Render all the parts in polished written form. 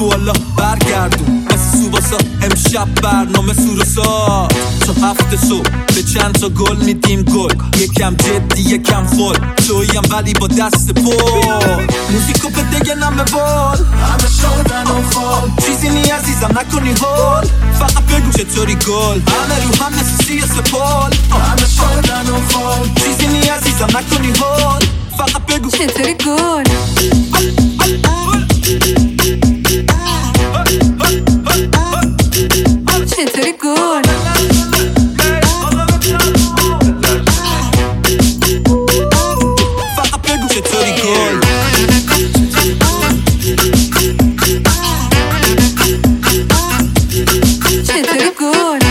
تو الله برگردون مثل سوباسا امشب برنامه سورسا تا هفته صبح به چند تا گل میدیم گل یکم جدی یکم خود تویم ولی با دست پر موزیکو بده نمه بال همه شادن و خال چیزی نی عزیزم نکنی حال فقط بگو چطوری گل همه رو هم مثل سی سپال همه شادن و خال چیزی نی عزیزم نکنی حال فقط بگو چطوری گل چطوری گل فقط بگو چطوری گل چطوری گل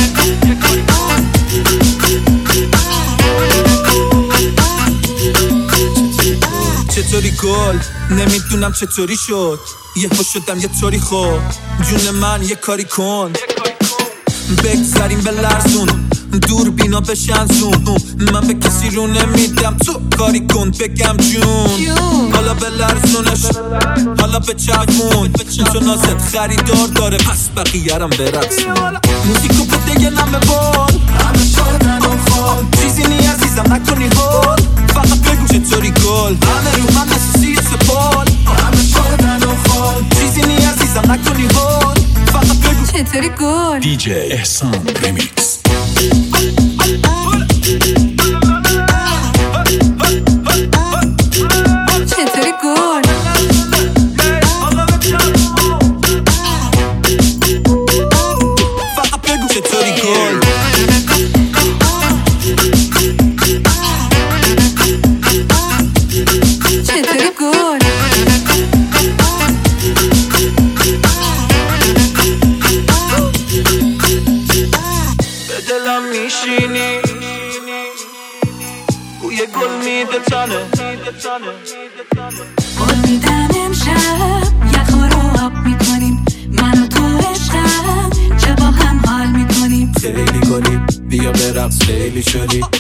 چطوری گل نمیدونم چطوری شد یهو شدم یه طوری خوب جون من یه کاری کن بگذاریم به لرزون دور بینا بشن زون من به کسی رو نمیدم تو کاری کن بگم جون حالا به لرزونش حالا به چرخون تو نازت خریدار داره پس بقیه رم برقصون موزیکو بده یه نمه بال همه شادن و خال چیزی نی عزیزم نکنی حال فقط بگو چطوری گل همه رو هم مثل سی سپال همه شادن و خال چیزی نی عزیزم نکنی حال فقط بگو چطوری گل دیجی احسان ریمیکس چطوری گل فقط بگو چطوری گل چطوری گل به دلم میشینی بوی گل میده تنه قول میدم امشب یخ رو آب میکنیم من و تو عشقم چه با هم حال میکنیم خیلی گلی بیا برقص خیلی شدی